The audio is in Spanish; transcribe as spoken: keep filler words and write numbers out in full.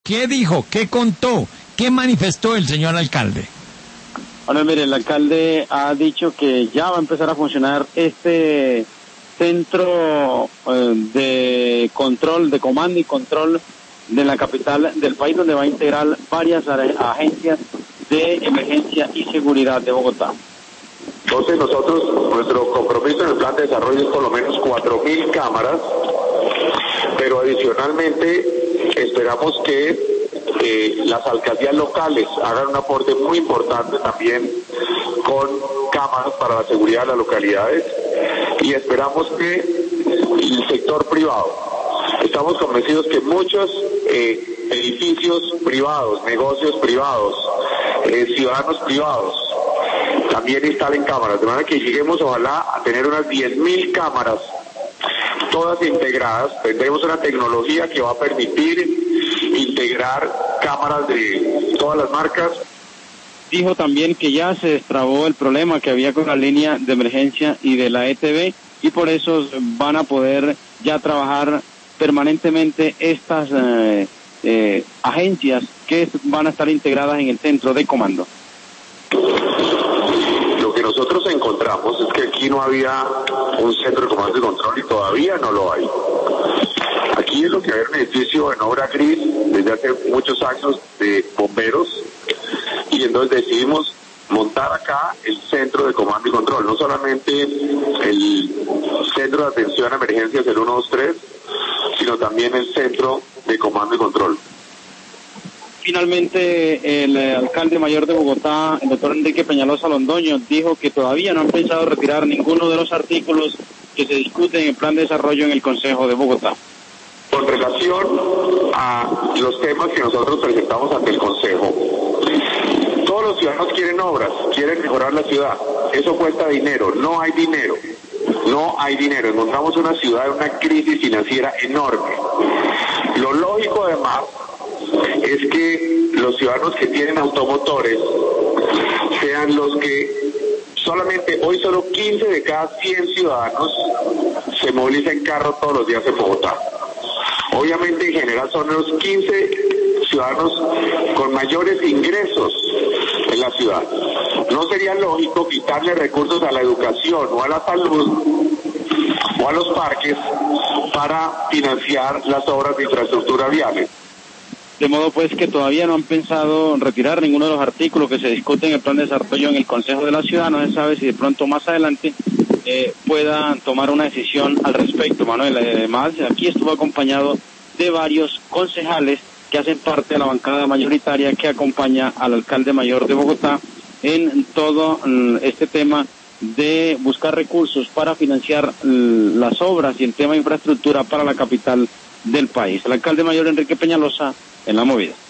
¿Qué dijo? ¿Qué contó? ¿Qué manifestó el señor alcalde? Bueno, mire, el alcalde ha dicho que ya va a empezar a funcionar este centro eh, de control, de comando y control de la capital del país, donde va a integrar varias agencias de emergencia y seguridad de Bogotá. Entonces nosotros, nuestro compromiso en el plan de desarrollo es por lo menos cuatro mil cámaras, pero adicionalmente esperamos que eh, las alcaldías locales hagan un aporte muy importante también con cámaras para la seguridad de las localidades, y esperamos que el sector privado, estamos convencidos que muchos eh, edificios privados, negocios privados, eh, ciudadanos privados, también instalen cámaras, de manera que lleguemos ojalá a tener unas diez mil cámaras, todas integradas. Tendremos una tecnología que va a permitir integrar cámaras de todas las marcas. Dijo también que ya se destrabó el problema que había con la línea de emergencia y de la E T V, y por eso van a poder ya trabajar permanentemente estas eh, eh, agencias que van a estar integradas en el centro de comando. Lo que nosotros encontramos es que aquí no había un centro de comando y control, y todavía no lo hay. Aquí es lo que hay un edificio en obra gris desde hace muchos años de bomberos, y entonces decidimos montar acá el centro de comando y control, no solamente el centro de atención a emergencias, el uno dos tres, sino también el centro de comando y control. Finalmente, el alcalde mayor de Bogotá, el doctor Enrique Peñalosa Londoño, dijo que todavía no han pensado retirar ninguno de los artículos que se discuten en el plan de desarrollo en el Consejo de Bogotá. Con relación a los temas que nosotros presentamos ante el Consejo, todos los ciudadanos quieren obras, quieren mejorar la ciudad. Eso cuesta dinero, no hay dinero, no hay dinero. Encontramos una ciudad en una crisis financiera enorme. Lo lógico, además, es que los ciudadanos que tienen automotores sean los que solamente, hoy solo quince de cada cien ciudadanos se movilizan en carro todos los días en Bogotá. Obviamente, en general, son los quince ciudadanos con mayores ingresos en la ciudad. No sería lógico quitarle recursos a la educación o a la salud o a los parques para financiar las obras de infraestructura viales. De modo pues que todavía no han pensado retirar ninguno de los artículos que se discuten en el plan de desarrollo en el Consejo de la Ciudad. No se sabe si de pronto más adelante eh, puedan tomar una decisión al respecto, Manuel. Además, aquí estuvo acompañado de varios concejales que hacen parte de la bancada mayoritaria que acompaña al alcalde mayor de Bogotá en todo este tema de buscar recursos para financiar las obras y el tema de infraestructura para la capital del país. El alcalde mayor Enrique Peñalosa en La Movida.